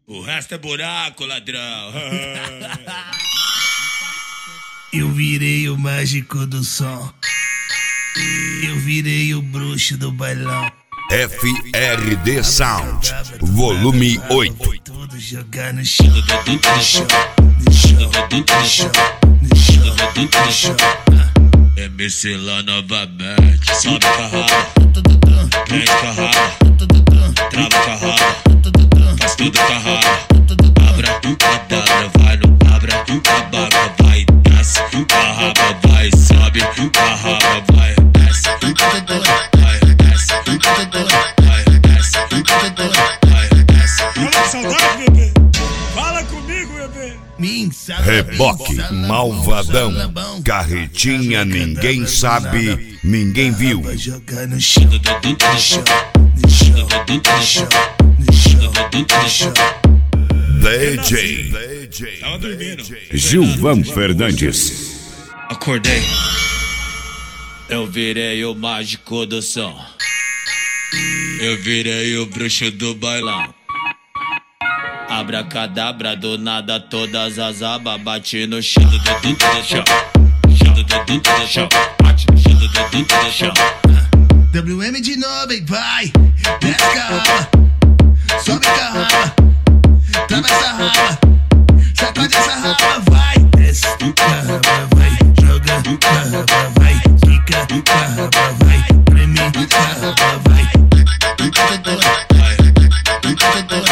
O resto é buraco, ladrão. Eu virei o mágico do som. Eu virei o bruxo do bailão. FRD Sound, volume 8. Tudo jogar no chão, no chão, no chão, no chão, no chão, no chão. MC lá novamente. Sobe com a raba, prende com a raba, trava com a raba, faz tudo com a raba. Abra a cadabra, vai no abra, abaca, vai, desce, a raba vai, sobe, a raba vai, desce, vai, desce, vai, desce, vai, desce. Fala saudade, bebê. Fala comigo, bebê. Reboque, malvadão, carretinha, ninguém sabe, ninguém viu. Vai jogar no chão, no chão, no chão, no chão, no chão, no chão. DJ Tava dormindo. Gilvan Fernandes. Acordei, eu virei o mágico do som. Eu virei o bruxo do bailão. Abracadabra, do nada todas as abas bate no chão. No chão, no chão, bate no chão. WM de novo, hein, vai. Desce com a raba, sobe com a raba, trava essa raba, sacode essa raba, vai. Desce com a raba, vai. Joga com a raba, vai. Quica com a raba, vai. Preme com a raba, vai.